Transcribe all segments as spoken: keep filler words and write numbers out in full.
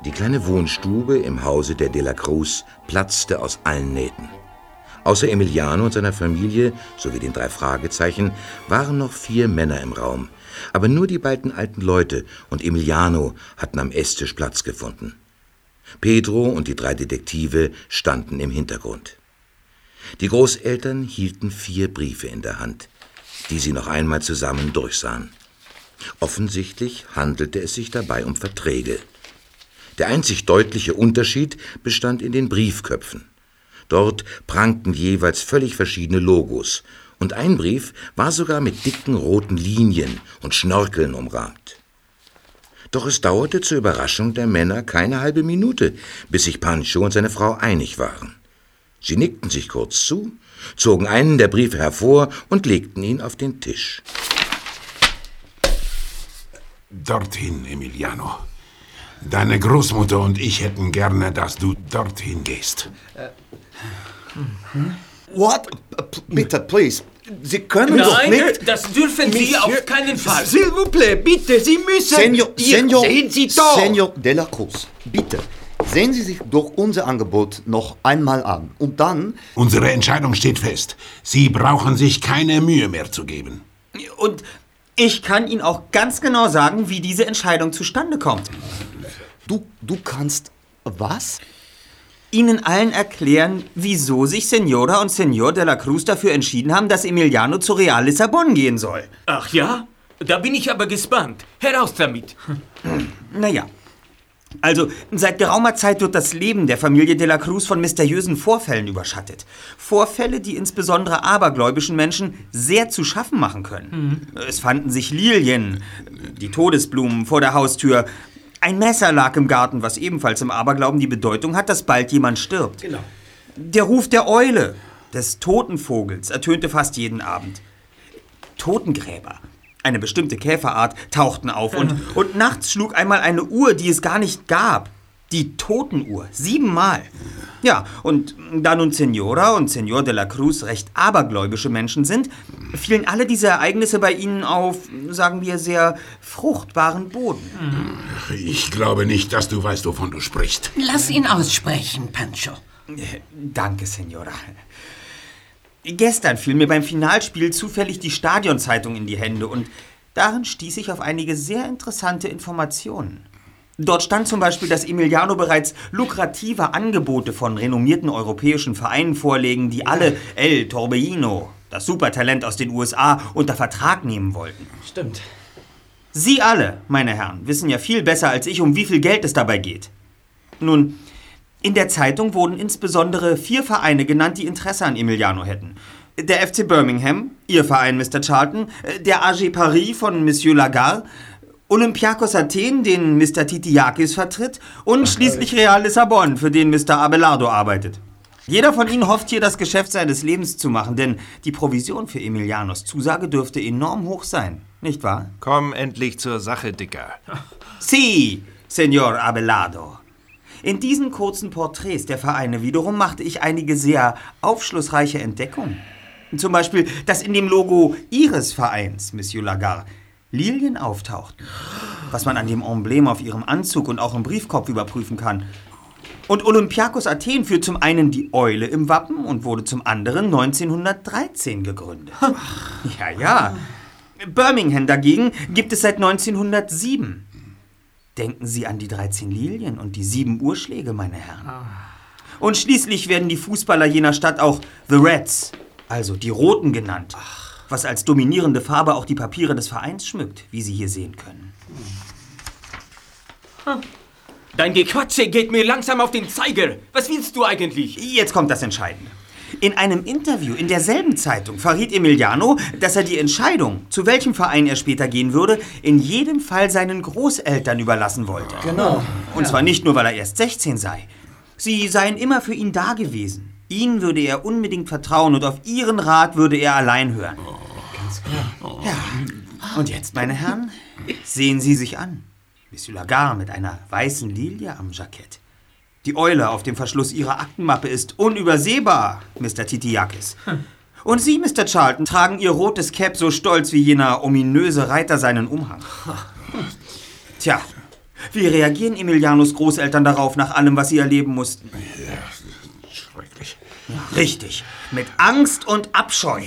Die kleine Wohnstube im Hause der De la Cruz platzte aus allen Nähten. Außer Emiliano und seiner Familie sowie den drei Fragezeichen waren noch vier Männer im Raum. Aber nur die beiden alten Leute und Emiliano hatten am Esstisch Platz gefunden. Pedro und die drei Detektive standen im Hintergrund. Die Großeltern hielten vier Briefe in der Hand, die sie noch einmal zusammen durchsahen. Offensichtlich handelte es sich dabei um Verträge. Der einzig deutliche Unterschied bestand in den Briefköpfen. Dort prangten jeweils völlig verschiedene Logos, und ein Brief war sogar mit dicken roten Linien und Schnörkeln umrahmt. Doch es dauerte zur Überraschung der Männer keine halbe Minute, bis sich Pancho und seine Frau einig waren. Sie nickten sich kurz zu, zogen einen der Briefe hervor und legten ihn auf den Tisch. Dorthin, Emiliano. Deine Großmutter und ich hätten gerne, dass du dorthin gehst. Äh. What? Bitte, please. Sie können Nein, doch nicht... das dürfen Sie Monsieur, auf keinen Fall. S'il vous plaît, bitte, Sie müssen... Senor, Senor, sehen Sie doch. Senor de la Cruz, bitte, sehen Sie sich doch unser Angebot noch einmal an. Und dann... Unsere Entscheidung steht fest. Sie brauchen sich keine Mühe mehr zu geben. Und ich kann Ihnen auch ganz genau sagen, wie diese Entscheidung zustande kommt. Du, du kannst... was? Ihnen allen erklären, wieso sich Senora und Senor de la Cruz dafür entschieden haben, dass Emiliano zu Real Lissabon gehen soll. Ach ja? Da bin ich aber gespannt. Heraus damit. Naja, also seit geraumer Zeit wird das Leben der Familie de la Cruz von mysteriösen Vorfällen überschattet. Vorfälle, die insbesondere abergläubischen Menschen sehr zu schaffen machen können. Mhm. Es fanden sich Lilien, die Todesblumen vor der Haustür. Ein Messer lag im Garten, was ebenfalls im Aberglauben die Bedeutung hat, dass bald jemand stirbt. Genau. Der Ruf der Eule, des Totenvogels, ertönte fast jeden Abend. Totengräber, eine bestimmte Käferart, tauchten auf und, und nachts schlug einmal eine Uhr, die es gar nicht gab. Die Totenuhr, siebenmal. Ja, und da nun Senora und Senor de la Cruz recht abergläubische Menschen sind, fielen alle diese Ereignisse bei ihnen auf, sagen wir, sehr fruchtbaren Boden. Ich glaube nicht, dass du weißt, wovon du sprichst. Lass ihn aussprechen, Pancho. Danke, Senora. Gestern fiel mir beim Finalspiel zufällig die Stadionzeitung in die Hände und darin stieß ich auf einige sehr interessante Informationen. Dort stand zum Beispiel, dass Emiliano bereits lukrative Angebote von renommierten europäischen Vereinen vorlegen, die alle El Torbellino, das Supertalent aus den U S A, unter Vertrag nehmen wollten. Stimmt. Sie alle, meine Herren, wissen ja viel besser als ich, um wie viel Geld es dabei geht. Nun, in der Zeitung wurden insbesondere vier Vereine genannt, die Interesse an Emiliano hätten. Der F C Birmingham, Ihr Verein, Mister Charlton, der A G Paris von Monsieur Lagarde, Olympiakos Athen, den Mister Titiakis vertritt, und schließlich Real Lissabon, für den Mister Abelardo arbeitet. Jeder von Ihnen hofft hier, das Geschäft seines Lebens zu machen, denn die Provision für Emilianos Zusage dürfte enorm hoch sein, nicht wahr? Komm endlich zur Sache, Dicker. Si, Senor Abelardo. In diesen kurzen Porträts der Vereine wiederum machte ich einige sehr aufschlussreiche Entdeckungen. Zum Beispiel, dass in dem Logo Ihres Vereins, Monsieur Lagarde, Lilien auftauchten, was man an dem Emblem auf ihrem Anzug und auch im Briefkopf überprüfen kann. Und Olympiakos Athen führt zum einen die Eule im Wappen und wurde zum anderen neunzehnhundertdreizehn gegründet. Ja, ja. Birmingham dagegen gibt es seit neunzehnhundertsieben. Denken Sie an die dreizehn Lilien und die sieben Uhrschläge, meine Herren. Und schließlich werden die Fußballer jener Stadt auch The Reds, also die Roten, genannt. Was als dominierende Farbe auch die Papiere des Vereins schmückt, wie Sie hier sehen können. Dein Gequatsche geht mir langsam auf den Zeiger. Was willst du eigentlich? Jetzt kommt das Entscheidende. In einem Interview in derselben Zeitung verriet Emiliano, dass er die Entscheidung, zu welchem Verein er später gehen würde, in jedem Fall seinen Großeltern überlassen wollte. Genau. Und zwar nicht nur, weil er erst sechzehn sei. Sie seien immer für ihn da gewesen. Ihnen würde er unbedingt vertrauen und auf Ihren Rat würde er allein hören. Ganz klar. Ja. Und jetzt, meine Herren, sehen Sie sich an. Monsieur Lagarde mit einer weißen Lilie am Jackett. Die Eule auf dem Verschluss Ihrer Aktenmappe ist unübersehbar, Mister Titiakis. Und Sie, Mister Charlton, tragen Ihr rotes Cap so stolz wie jener ominöse Reiter seinen Umhang. Tja, Wie reagieren Emilianos Großeltern darauf, nach allem, was sie erleben mussten? Ja, schrecklich. Ja, richtig. Mit Angst und Abscheu.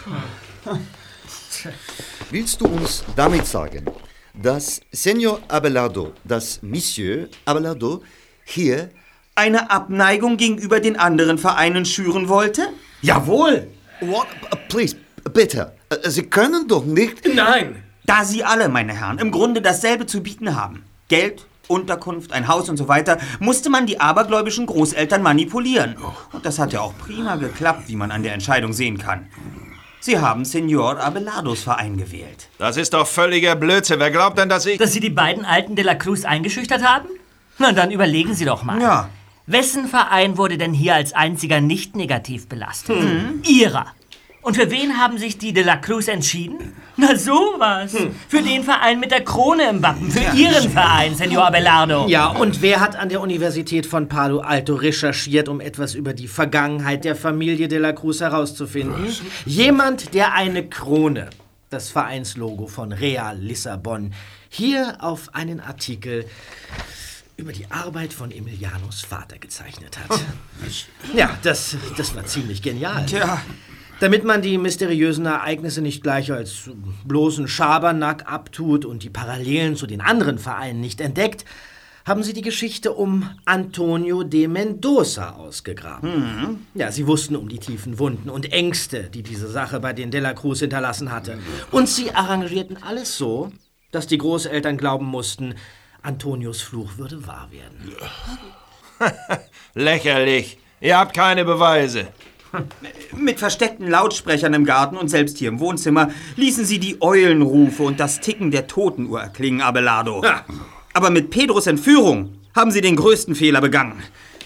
Willst du uns damit sagen, dass Senor Abelardo, dass Monsieur Abelardo hier eine Abneigung gegenüber den anderen Vereinen schüren wollte? Jawohl! What? Please, bitte. Sie können doch nicht... Nein! Da Sie alle, meine Herren, im Grunde dasselbe zu bieten haben, Geld, Unterkunft, ein Haus und so weiter, musste man die abergläubischen Großeltern manipulieren. Und das hat ja auch prima geklappt, wie man an der Entscheidung sehen kann. Sie haben Senor Abelardos Verein gewählt. Das ist doch völliger Blödsinn. Wer glaubt denn, dass ich... Dass Sie die beiden Alten de la Cruz eingeschüchtert haben? Na, dann überlegen Sie doch mal. Ja. Wessen Verein wurde denn hier als einziger nicht negativ belastet? Hm. Ihrer. Und für wen haben sich die de la Cruz entschieden? Na sowas. Hm. Für den Verein mit der Krone im Wappen. Für ja. Ihren Verein, Senor Abelardo. Ja, und wer hat an der Universität von Palo Alto recherchiert, um etwas über die Vergangenheit der Familie de la Cruz herauszufinden? Was? Jemand, der eine Krone, das Vereinslogo von Real Lissabon, hier auf einen Artikel über die Arbeit von Emilianos Vater gezeichnet hat. Oh. Ja, das, das war ziemlich genial. Tja. Damit man die mysteriösen Ereignisse nicht gleich als bloßen Schabernack abtut und die Parallelen zu den anderen Vereinen nicht entdeckt, haben sie die Geschichte um Antonio de Mendoza ausgegraben. Mhm. Ja, sie wussten um die tiefen Wunden und Ängste, die diese Sache bei den de la Cruz hinterlassen hatte. Und sie arrangierten alles so, dass die Großeltern glauben mussten, Antonios Fluch würde wahr werden. Lächerlich. Ihr habt keine Beweise. Mit versteckten Lautsprechern im Garten und selbst hier im Wohnzimmer ließen sie die Eulenrufe und das Ticken der Totenuhr erklingen, Abelardo. Ja. Aber mit Pedros Entführung haben sie den größten Fehler begangen.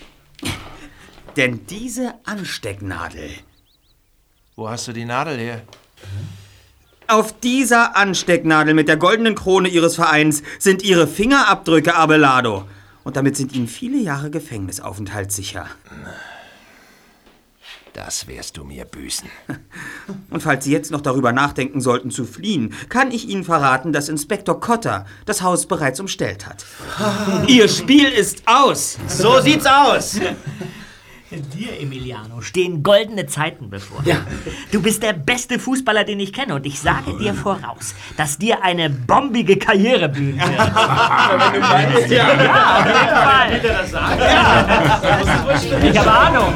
Denn diese Anstecknadel... Wo hast du die Nadel her? Auf dieser Anstecknadel mit der goldenen Krone ihres Vereins sind ihre Fingerabdrücke, Abelardo. Und damit sind ihnen viele Jahre Gefängnisaufenthalt sicher. Das wirst du mir büßen. Und falls Sie jetzt noch darüber nachdenken sollten, zu fliehen, kann ich Ihnen verraten, dass Inspektor Cotter das Haus bereits umstellt hat. Ihr Spiel ist aus! So sieht's aus! Dir, Emiliano, stehen goldene Zeiten bevor. Ja. Du bist der beste Fußballer, den ich kenne. Und ich sage dir voraus, dass dir eine bombige Karriere blühen wird. Wenn du meinst, ja. Ja, auf jeden Fall. Wie das sagen? Ja. Ich habe Ahnung.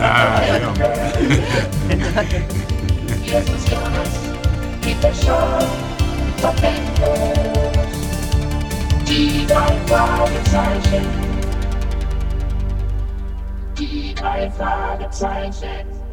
Die drei Fragezeichen. Die drei Fragezeichen.